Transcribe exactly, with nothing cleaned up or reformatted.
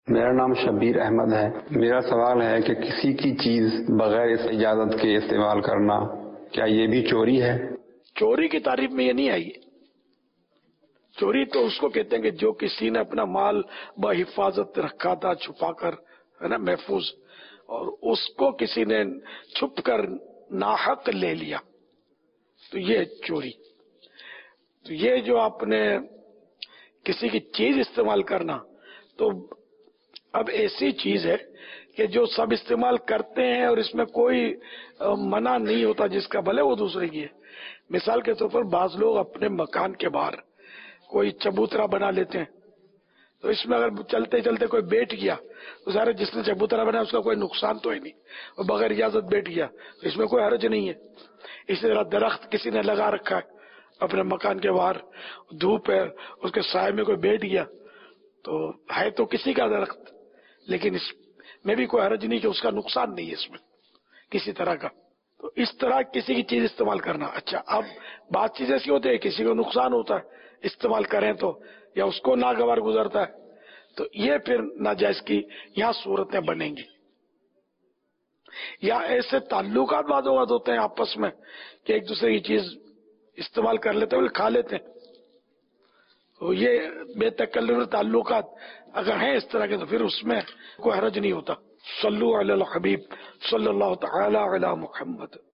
میرا نام شبیر احمد ہے۔ میرا سوال ہے کہ کسی کی چیز بغیر اس اجازت کے استعمال کرنا کیا یہ بھی چوری ہے؟ چوری کی تعریف میں یہ نہیں آئی۔ چوری تو اس کو کہتے ہیں کہ جو کسی نے اپنا مال بحفاظت رکھا تھا، چھپا کر، ہے نا، محفوظ، اور اس کو کسی نے چھپ کر ناحق لے لیا، تو یہ چوری۔ تو یہ جو آپ نے کسی کی چیز استعمال کرنا، تو اب ایسی چیز ہے کہ جو سب استعمال کرتے ہیں اور اس میں کوئی منع نہیں ہوتا جس کا، بھلے وہ دوسرے کی ہے۔ مثال کے طور پر بعض لوگ اپنے مکان کے باہر کوئی چبوترا بنا لیتے ہیں، تو اس میں اگر چلتے چلتے کوئی بیٹھ گیا تو سارے جس نے چبوترا بنا اس کا کوئی نقصان تو ہے نہیں، اور بغیر اجازت بیٹھ گیا تو اس میں کوئی حرج نہیں ہے۔ اسی طرح درخت کسی نے لگا رکھا ہے اپنے مکان کے باہر، دھوپ ہے، اس کے سائے میں کوئی بیٹھ گیا تو ہے تو کسی کا درخت، لیکن اس میں بھی کوئی حرج نہیں کہ اس کا نقصان نہیں ہے اس میں کسی طرح کا۔ تو اس طرح کسی کی چیز استعمال کرنا۔ اچھا، اب بات چیز ایسی ہوتی ہے کسی کو نقصان ہوتا ہے استعمال کریں تو، یا اس کو ناگوار گزرتا ہے، تو یہ پھر ناجائز کی یہاں صورتیں بنیں گی۔ یا ایسے تعلقات بعض اوقات ہوتے ہیں آپس میں کہ ایک دوسرے کی چیز استعمال کر لیتے ہیں، کھا لیتے ہیں، تو یہ بے تکلف تعلقات اگر ہیں اس طرح کے تو پھر اس میں کوئی حرج نہیں ہوتا۔ صلو علی الحبیب صلی اللہ تعالی علی محمد۔